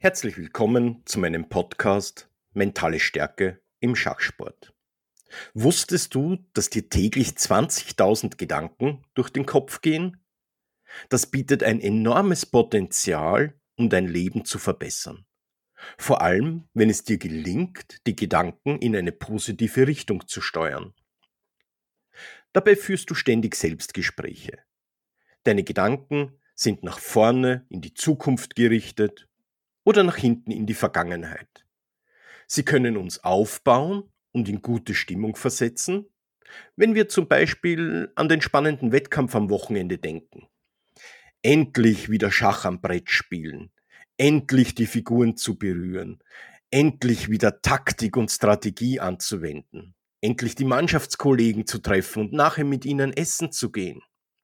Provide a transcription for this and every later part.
Herzlich willkommen zu meinem Podcast Mentale Stärke im Schachsport. Wusstest du, dass dir täglich 20.000 Gedanken durch den Kopf gehen? Das bietet ein enormes Potenzial, um dein Leben zu verbessern. Vor allem, wenn es dir gelingt, die Gedanken in eine positive Richtung zu steuern. Dabei führst du ständig Selbstgespräche. Deine Gedanken sind nach vorne in die Zukunft gerichtet oder nach hinten in die Vergangenheit. Sie können uns aufbauen und in gute Stimmung versetzen, wenn wir zum Beispiel an den spannenden Wettkampf am Wochenende denken. Endlich wieder Schach am Brett spielen, endlich die Figuren zu berühren, endlich wieder Taktik und Strategie anzuwenden, endlich die Mannschaftskollegen zu treffen und nachher mit ihnen essen zu gehen.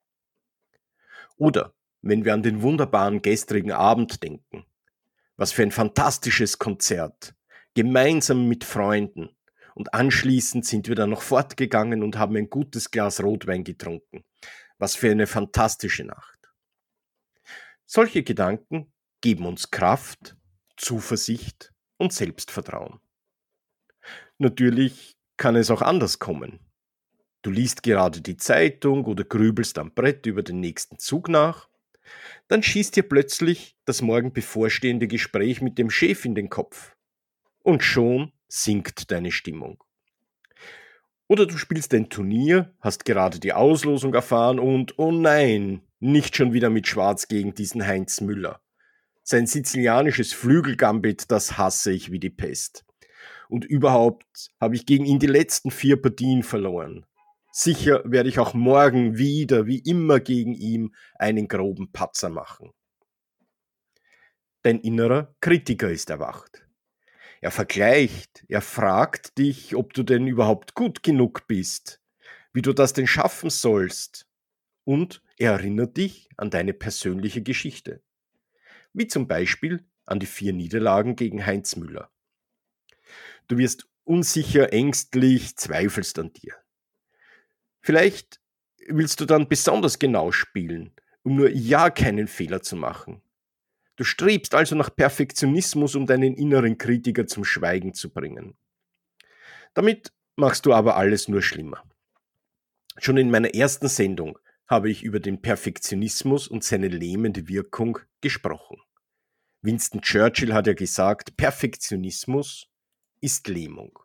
Oder wenn wir an den wunderbaren gestrigen Abend denken. Was für ein fantastisches Konzert, gemeinsam mit Freunden. Und anschließend sind wir dann noch fortgegangen und haben ein gutes Glas Rotwein getrunken. Was für eine fantastische Nacht. Solche Gedanken geben uns Kraft, Zuversicht und Selbstvertrauen. Natürlich kann es auch anders kommen. Du liest gerade die Zeitung oder grübelst am Brett über den nächsten Zug nach. Dann schießt dir plötzlich das morgen bevorstehende Gespräch mit dem Chef in den Kopf. Und schon sinkt deine Stimmung. Oder du spielst ein Turnier, hast gerade die Auslosung erfahren und, oh nein, nicht schon wieder mit Schwarz gegen diesen Heinz Müller. Sein sizilianisches Flügelgambit, das hasse ich wie die Pest. Und überhaupt habe ich gegen ihn die letzten 4 Partien verloren. Sicher werde ich auch morgen wieder, wie immer, gegen ihn einen groben Patzer machen. Dein innerer Kritiker ist erwacht. Er vergleicht, er fragt dich, ob du denn überhaupt gut genug bist, wie du das denn schaffen sollst. Und er erinnert dich an deine persönliche Geschichte. Wie zum Beispiel an die 4 Niederlagen gegen Heinz Müller. Du wirst unsicher, ängstlich, zweifelst an dir. Vielleicht willst du dann besonders genau spielen, um nur ja keinen Fehler zu machen. Du strebst also nach Perfektionismus, um deinen inneren Kritiker zum Schweigen zu bringen. Damit machst du aber alles nur schlimmer. Schon in meiner ersten Sendung habe ich über den Perfektionismus und seine lähmende Wirkung gesprochen. Winston Churchill hat ja gesagt, Perfektionismus ist Lähmung.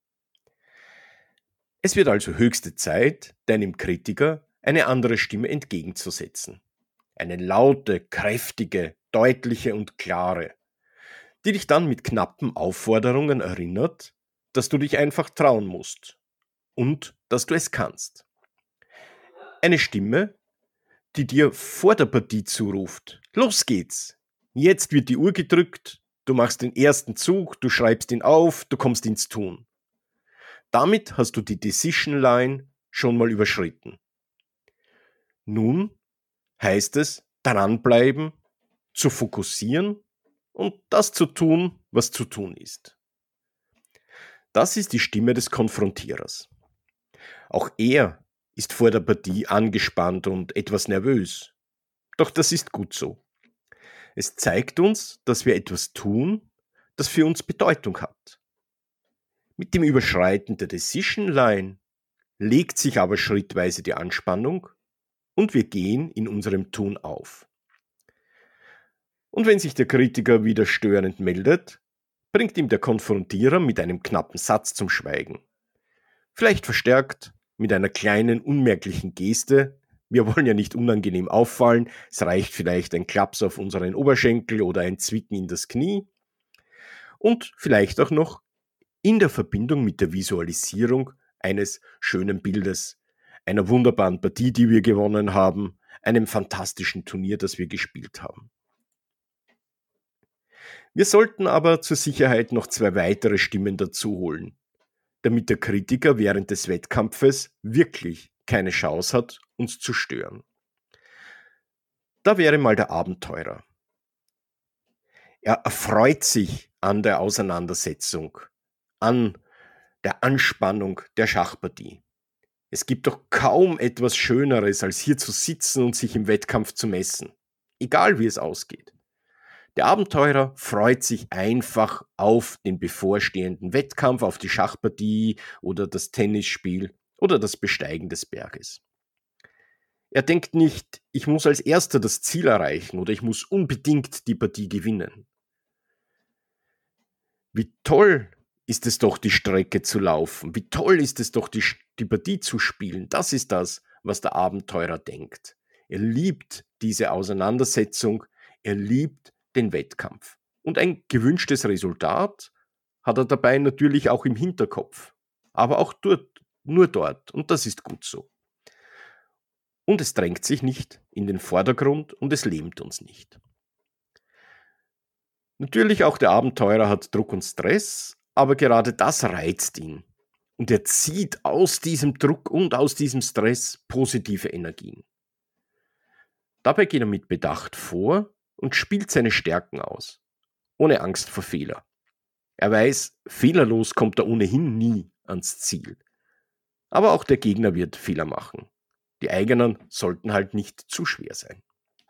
Es wird also höchste Zeit, deinem Kritiker eine andere Stimme entgegenzusetzen. Eine laute, kräftige, deutliche und klare, die dich dann mit knappen Aufforderungen erinnert, dass du dich einfach trauen musst und dass du es kannst. Eine Stimme, die dir vor der Partie zuruft, los geht's, jetzt wird die Uhr gedrückt, du machst den ersten Zug, du schreibst ihn auf, du kommst ins Tun. Damit hast du die Decision Line schon mal überschritten. Nun heißt es, dranbleiben, zu fokussieren und das zu tun, was zu tun ist. Das ist die Stimme des Konfrontierers. Auch er ist vor der Partie angespannt und etwas nervös. Doch das ist gut so. Es zeigt uns, dass wir etwas tun, das für uns Bedeutung hat. Mit dem Überschreiten der Decision Line legt sich aber schrittweise die Anspannung und wir gehen in unserem Tun auf. Und wenn sich der Kritiker wieder störend meldet, bringt ihm der Konfrontierer mit einem knappen Satz zum Schweigen. Vielleicht verstärkt mit einer kleinen, unmerklichen Geste. Wir wollen ja nicht unangenehm auffallen. Es reicht vielleicht ein Klaps auf unseren Oberschenkel oder ein Zwicken in das Knie. Und vielleicht auch noch in der Verbindung mit der Visualisierung eines schönen Bildes, einer wunderbaren Partie, die wir gewonnen haben, einem fantastischen Turnier, das wir gespielt haben. Wir sollten aber zur Sicherheit noch 2 weitere Stimmen dazu holen, damit der Kritiker während des Wettkampfes wirklich keine Chance hat, uns zu stören. Da wäre mal der Abenteurer. Er erfreut sich an der Auseinandersetzung, an der Anspannung der Schachpartie. Es gibt doch kaum etwas Schöneres, als hier zu sitzen und sich im Wettkampf zu messen, egal wie es ausgeht. Der Abenteurer freut sich einfach auf den bevorstehenden Wettkampf, auf die Schachpartie oder das Tennisspiel oder das Besteigen des Berges. Er denkt nicht, ich muss als Erster das Ziel erreichen oder ich muss unbedingt die Partie gewinnen. Wie toll ist es doch, die Strecke zu laufen. Wie toll ist es doch, die Partie zu spielen. Das ist das, was der Abenteurer denkt. Er liebt diese Auseinandersetzung. Er liebt den Wettkampf. Und ein gewünschtes Resultat hat er dabei natürlich auch im Hinterkopf. Aber auch nur dort. Und das ist gut so. Und es drängt sich nicht in den Vordergrund und es lähmt uns nicht. Natürlich auch der Abenteurer hat Druck und Stress, aber gerade das reizt ihn. Und er zieht aus diesem Druck und aus diesem Stress positive Energien. Dabei geht er mit Bedacht vor und spielt seine Stärken aus, ohne Angst vor Fehler. Er weiß, fehlerlos kommt er ohnehin nie ans Ziel. Aber auch der Gegner wird Fehler machen. Die eigenen sollten halt nicht zu schwer sein.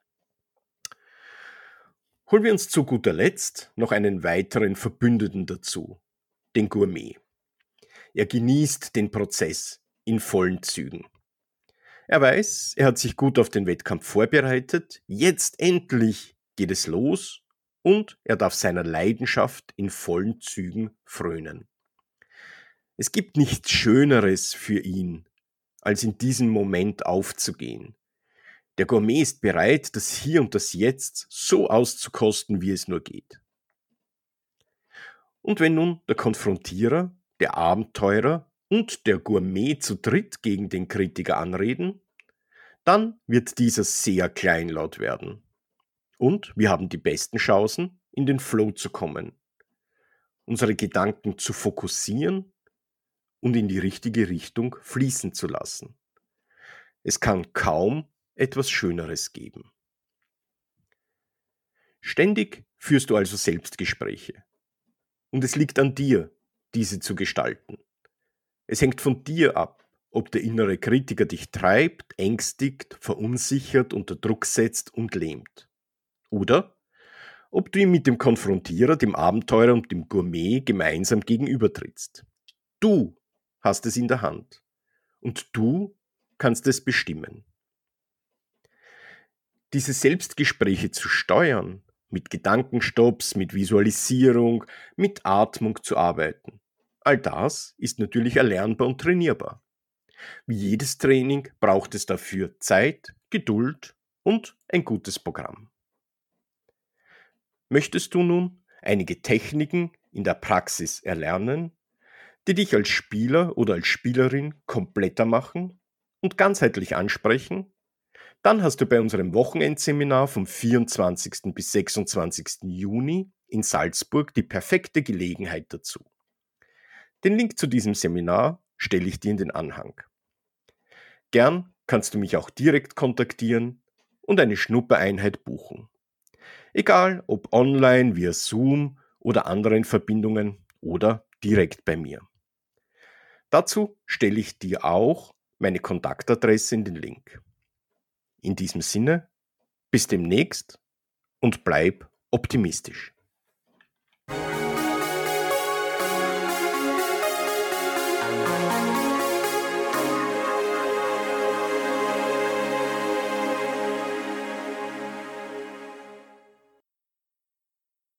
Holen wir uns zu guter Letzt noch einen weiteren Verbündeten dazu, den Gourmet. Er genießt den Prozess in vollen Zügen. Er weiß, er hat sich gut auf den Wettkampf vorbereitet, jetzt endlich geht es los und er darf seiner Leidenschaft in vollen Zügen frönen. Es gibt nichts Schöneres für ihn, als in diesem Moment aufzugehen. Der Gourmet ist bereit, das Hier und das Jetzt so auszukosten, wie es nur geht. Und wenn nun der Konfrontierer, der Abenteurer und der Gourmet zu dritt gegen den Kritiker anreden, dann wird dieser sehr kleinlaut werden. Und wir haben die besten Chancen, in den Flow zu kommen, unsere Gedanken zu fokussieren und in die richtige Richtung fließen zu lassen. Es kann kaum etwas Schöneres geben. Ständig führst du also Selbstgespräche. Und es liegt an dir, diese zu gestalten. Es hängt von dir ab, ob der innere Kritiker dich treibt, ängstigt, verunsichert, unter Druck setzt und lähmt. Oder ob du ihm mit dem Konfrontierer, dem Abenteurer und dem Gourmet gemeinsam gegenübertrittst. Du hast es in der Hand. Und du kannst es bestimmen. Diese Selbstgespräche zu steuern, mit Gedankenstopps, mit Visualisierung, mit Atmung zu arbeiten. All das ist natürlich erlernbar und trainierbar. Wie jedes Training braucht es dafür Zeit, Geduld und ein gutes Programm. Möchtest du nun einige Techniken in der Praxis erlernen, die dich als Spieler oder als Spielerin kompletter machen und ganzheitlich ansprechen? Dann hast du bei unserem Wochenendseminar vom 24. bis 26. Juni in Salzburg die perfekte Gelegenheit dazu. Den Link zu diesem Seminar stelle ich dir in den Anhang. Gern kannst du mich auch direkt kontaktieren und eine Schnuppereinheit buchen. Egal ob online, via Zoom oder anderen Verbindungen oder direkt bei mir. Dazu stelle ich dir auch meine Kontaktadresse in den Link. In diesem Sinne, bis demnächst und bleib optimistisch.